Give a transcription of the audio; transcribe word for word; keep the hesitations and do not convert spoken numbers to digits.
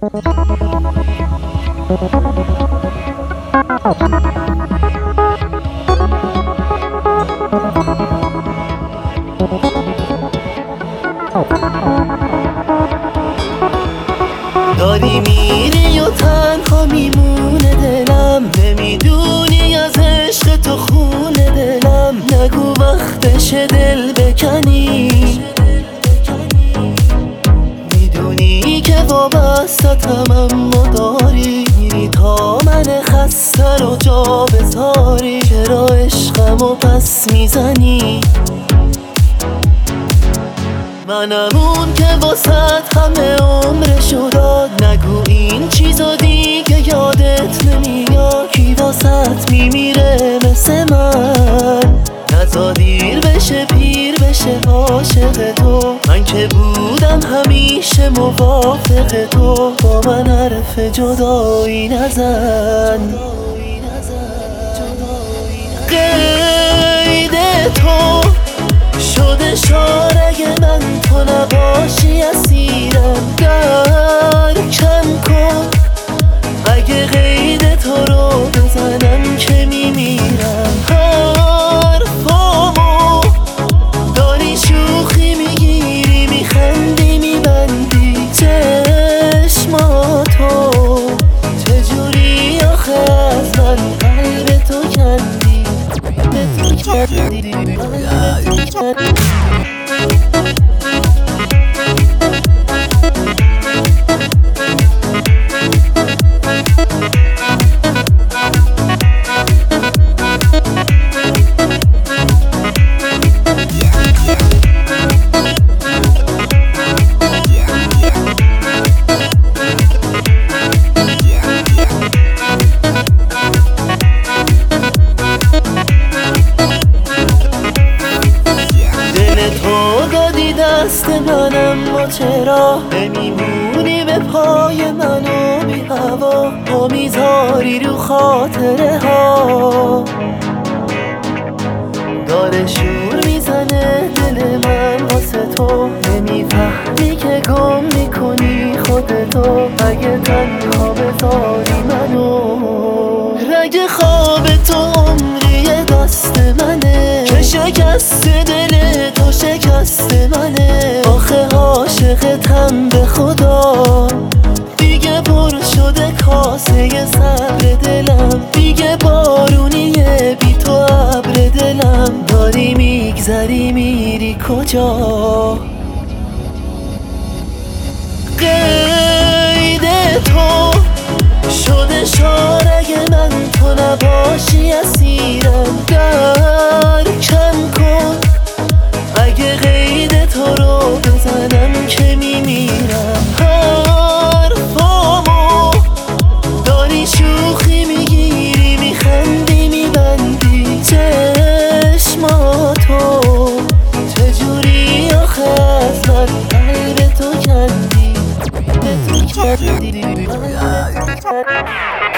داری میری و تنها میمونه دلم، نمیدونی از عشق تو خونه دلم. نگو وقتشه دل بکنی، میدونی که وابستتم اما داری میری تا من خسته رو جا بذاری. چرا عشقمو پس میزنی؟ منم اون که واسط همه عمرشو داد. نگو این چیزا دیگه یادت نمیاد. کی واسط میمیره مثل من؟ نزا دیر بشه پیر بشه عاشق تو. من که بودم همیشه موافق تو. با من حرف جدایی نزن، قید تو شده شارع من، تو نباشی اسیرم. درکم کن اگه قید تو رو بزنم که میمیرم. حرفامو داری شوخی میگیری، میخندی میبندی چشماتو. چجوری آخه از من قلب تو کندی، قلب تو کندی، قلب تو کندی. دست منم ما چرا نمیمونی به پای منو بی هوا؟ ما میذاری رو خاطره ها، داره شور میزنه دل من واسه تو. نمیفهمی که گم میکنی خودتو. اگه تنها بذاری منو، رگ خواب تو عمری دست منه. که شکست دل تو شکست منه. آخه عاشقتم به خدا، دیگه پر شده کاسه صبر دلم. دیگه بارونیه بی تو ابر دلم. داری میگذری میری کجا؟ قید تو شده شارع من، تو نباشی اسیرم. درکم کن اگه قید تو رو بزنم که میمیرم. حرفامو داری شوخی میگیری، میخندی میبندی چشماتو. چجوری آخه از من قلب تو کندی، قلب تو کندی، قلب تو کندی.